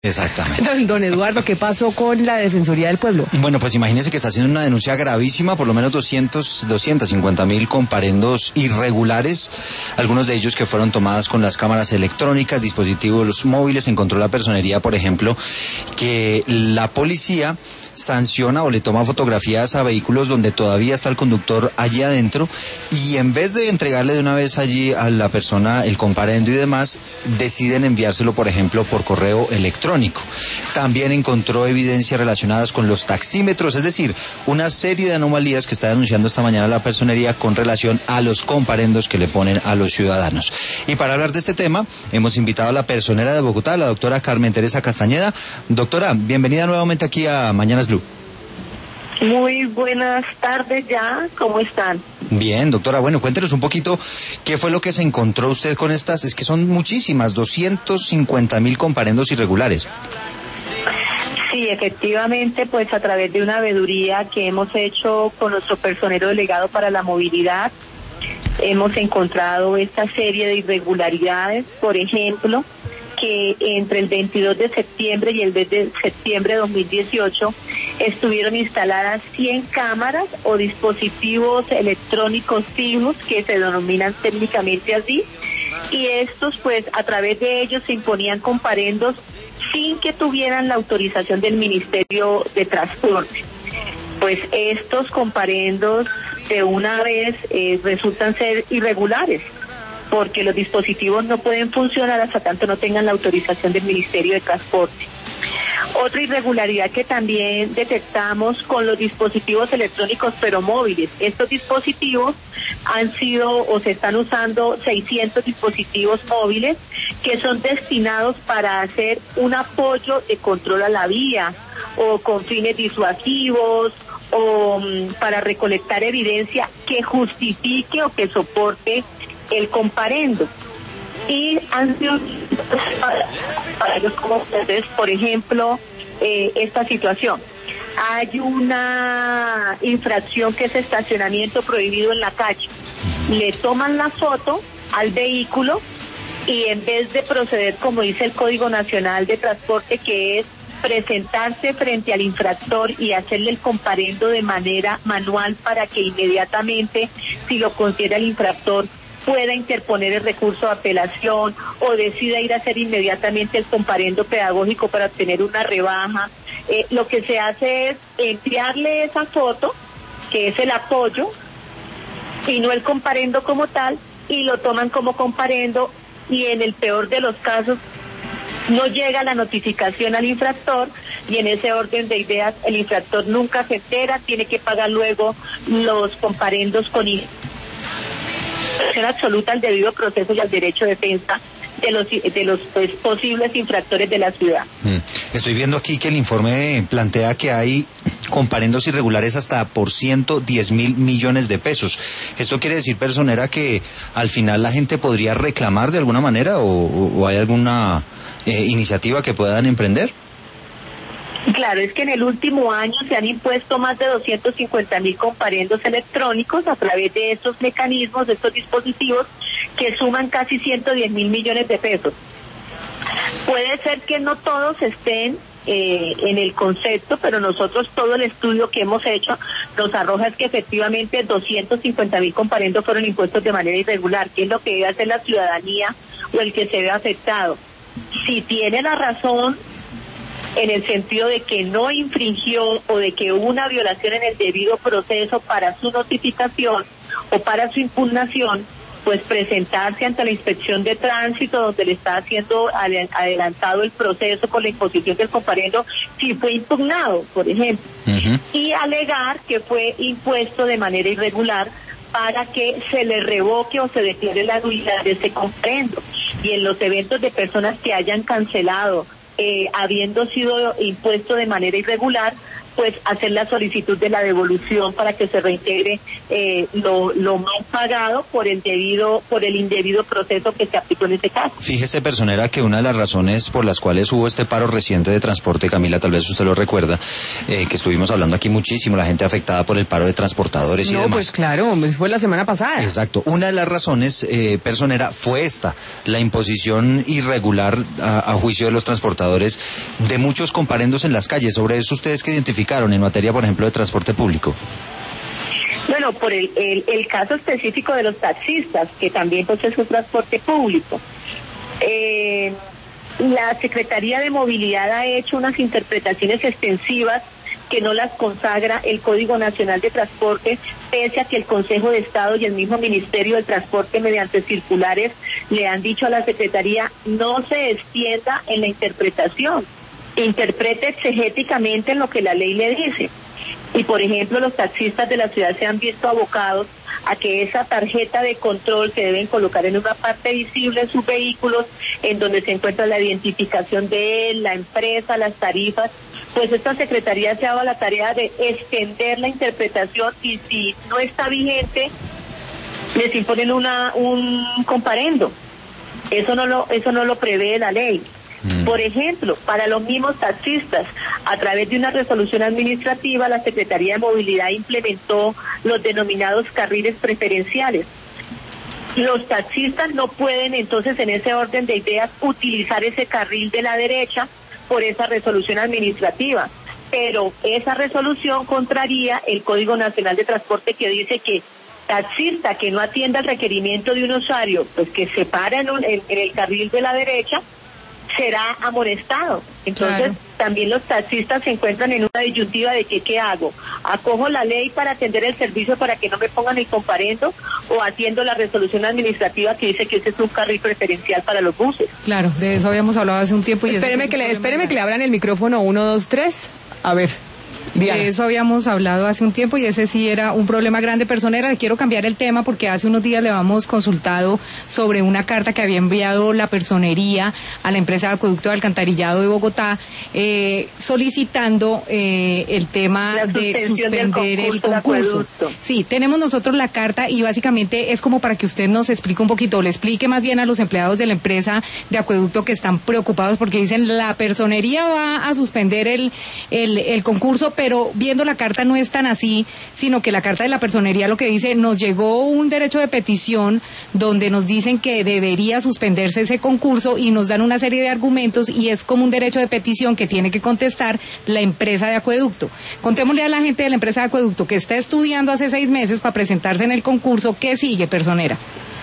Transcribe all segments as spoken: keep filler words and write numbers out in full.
Exactamente. Don, don Eduardo, ¿qué pasó con la Defensoría del Pueblo? Bueno, pues imagínese que está haciendo una denuncia gravísima, por lo menos doscientos, doscientos cincuenta mil comparendos irregulares, algunos de ellos que fueron tomadas con las cámaras electrónicas, dispositivos móviles. Encontró la personería, por ejemplo, que la policía sanciona o le toma fotografías a vehículos donde todavía está el conductor allí adentro, y en vez de entregarle de una vez allí a la persona el comparendo y demás, deciden enviárselo, por ejemplo, por correo electrónico. También encontró evidencias relacionadas con los taxímetros, es decir, una serie de anomalías que está denunciando esta mañana la personería con relación a los comparendos que le ponen a los ciudadanos. Y para hablar de este tema, hemos invitado a la personera de Bogotá, la doctora Carmen Teresa Castañeda. Doctora, bienvenida nuevamente aquí a Mañanas Blue. Muy buenas tardes ya, ¿cómo están? Bien, doctora, bueno, cuéntenos un poquito qué fue lo que se encontró usted con estas, es que son muchísimas, doscientos cincuenta mil comparendos irregulares. Sí, efectivamente, pues a través de una veeduría que hemos hecho con nuestro personero delegado para la movilidad, hemos encontrado esta serie de irregularidades. Por ejemplo, que entre el veintidós de septiembre y el diez de septiembre de dos mil dieciocho estuvieron instaladas cien cámaras o dispositivos electrónicos fijos, que se denominan técnicamente así, y estos pues a través de ellos se imponían comparendos sin que tuvieran la autorización del Ministerio de Transporte. Pues estos comparendos de una vez eh, resultan ser irregulares, porque los dispositivos no pueden funcionar hasta tanto no tengan la autorización del Ministerio de Transporte. Otra irregularidad que también detectamos con los dispositivos electrónicos pero móviles. Estos dispositivos han sido o se están usando seiscientos dispositivos móviles que son destinados para hacer un apoyo de control a la vía o con fines disuasivos o um, para recolectar evidencia que justifique o que soporte el comparendo. Y han sido para ellos como ustedes, por ejemplo, eh, esta situación. Hay una infracción que es estacionamiento prohibido en la calle. Le toman la foto al vehículo y en vez de proceder como dice el Código Nacional de Transporte, que es presentarse frente al infractor y hacerle el comparendo de manera manual para que inmediatamente, si lo considera el infractor, pueda interponer el recurso de apelación o decida ir a hacer inmediatamente el comparendo pedagógico para obtener una rebaja. Eh, lo que se hace es enviarle esa foto, que es el apoyo, y no el comparendo como tal, y lo toman como comparendo, y en el peor de los casos no llega la notificación al infractor, y en ese orden de ideas el infractor nunca se entera, tiene que pagar luego los comparendos con absoluta al debido proceso y al derecho de defensa de los de los pues, posibles infractores de la ciudad. Mm. Estoy viendo aquí que el informe plantea que hay comparendos irregulares hasta por ciento diez mil millones de pesos. ¿Esto quiere decir, personera, que al final la gente podría reclamar de alguna manera o, o hay alguna eh, iniciativa que puedan emprender? Claro, es que en el último año se han impuesto más de doscientos cincuenta mil comparendos electrónicos a través de estos mecanismos, de estos dispositivos, que suman casi ciento diez mil millones de pesos. Puede ser que no todos estén eh, en el concepto, pero nosotros todo el estudio que hemos hecho nos arroja es que efectivamente doscientos cincuenta mil comparendos fueron impuestos de manera irregular. ¿Qué es lo que debe hacer la ciudadanía o el que se ve afectado? Si tiene la razón en el sentido de que no infringió o de que hubo una violación en el debido proceso para su notificación o para su impugnación, pues presentarse ante la Inspección de Tránsito, donde le está haciendo adelantado el proceso con la imposición del comparendo, si fue impugnado, por ejemplo, uh-huh. y alegar que fue impuesto de manera irregular para que se le revoque o se declare la nulidad de ese comparendo. Y en los eventos de personas que hayan cancelado, Eh, habiendo sido impuesto de manera irregular, pues hacer la solicitud de la devolución para que se reintegre eh, lo, lo mal pagado por el debido, por el indebido proceso que se aplicó en este caso. Fíjese, personera, que una de las razones por las cuales hubo este paro reciente de transporte, Camila, tal vez usted lo recuerda, eh, que estuvimos hablando aquí muchísimo, la gente afectada por el paro de transportadores y no, demás. pues claro, fue la semana pasada. Exacto. Una de las razones, eh, personera, fue esta, la imposición irregular a, a juicio de los transportadores de muchos comparendos en las calles. Sobre eso, ¿ustedes qué identificaron en materia, por ejemplo, de transporte público? Bueno, por el, el, el caso específico de los taxistas, que también pues, es un transporte público. Eh, la Secretaría de Movilidad ha hecho unas interpretaciones extensivas que no las consagra el Código Nacional de Transporte, pese a que el Consejo de Estado y el mismo Ministerio del Transporte, mediante circulares, le han dicho a la Secretaría no se extienda en la interpretación, interprete exegéticamente en lo que la ley le dice. Y por ejemplo, los taxistas de la ciudad se han visto abocados a que esa tarjeta de control que deben colocar en una parte visible en sus vehículos, en donde se encuentra la identificación de él, la empresa, las tarifas, pues esta secretaría se ha dado la tarea de extender la interpretación y si no está vigente, les imponen una un comparendo. Eso no lo, eso no lo prevé la ley. Por ejemplo, para los mismos taxistas, a través de una resolución administrativa, la Secretaría de Movilidad implementó los denominados carriles preferenciales. Los taxistas no pueden entonces en ese orden de ideas utilizar ese carril de la derecha por esa resolución administrativa, pero esa resolución contraría el Código Nacional de Transporte que dice que taxista que no atienda el requerimiento de un usuario, pues que se para en, un, en, en el carril de la derecha, será amonestado. Entonces, claro, también los taxistas se encuentran en una disyuntiva de que qué hago, acojo la ley para atender el servicio para que no me pongan el comparendo o atiendo la resolución administrativa que dice que ese es un carril preferencial para los buses. Claro, de eso habíamos hablado hace un tiempo. Y espéreme que le, espéreme que le abran el micrófono uno, dos, tres. A ver. Diana. De eso habíamos hablado hace un tiempo y ese sí era un problema grande. Personera, le quiero cambiar el tema porque hace unos días le habíamos consultado sobre una carta que había enviado la personería a la empresa de acueducto de alcantarillado de Bogotá, eh, solicitando eh, el tema de suspender el concurso. Sí, tenemos nosotros la carta y básicamente es como para que usted nos explique un poquito, le explique más bien a los empleados de la empresa de acueducto que están preocupados porque dicen la personería va a suspender el, el, el concurso, pero pero viendo la carta no es tan así, sino que la carta de la personería lo que dice, nos llegó un derecho de petición donde nos dicen que debería suspenderse ese concurso y nos dan una serie de argumentos y es como un derecho de petición que tiene que contestar la empresa de acueducto. Contémosle a la gente de la empresa de acueducto que está estudiando hace seis meses para presentarse en el concurso, ¿qué sigue, personera?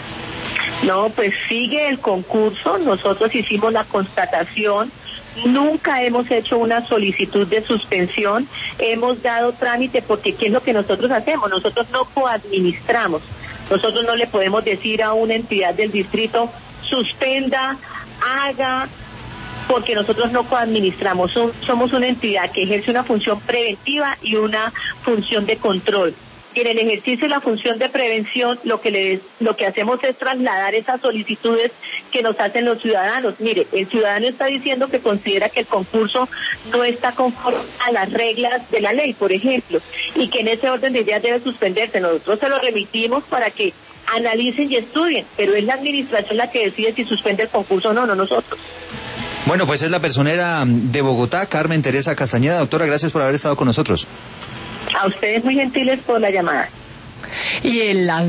No, pues sigue el concurso, nosotros hicimos la constatación. Nunca hemos hecho una solicitud de suspensión, hemos dado trámite porque ¿qué es lo que nosotros hacemos? Nosotros no coadministramos, nosotros no le podemos decir a una entidad del distrito suspenda, haga, porque nosotros no coadministramos, somos una entidad que ejerce una función preventiva y una función de control. Y en el ejercicio de la función de prevención, lo que le, lo que hacemos es trasladar esas solicitudes que nos hacen los ciudadanos. Mire, el ciudadano está diciendo que considera que el concurso no está conforme a las reglas de la ley, por ejemplo, y que en ese orden de ideas debe suspenderse. Nosotros se lo remitimos para que analicen y estudien, pero es la administración la que decide si suspende el concurso o no, no nosotros. Bueno, pues es la personera de Bogotá, Carmen Teresa Castañeda. Doctora, gracias por haber estado con nosotros. A ustedes muy gentiles por la llamada. Y en las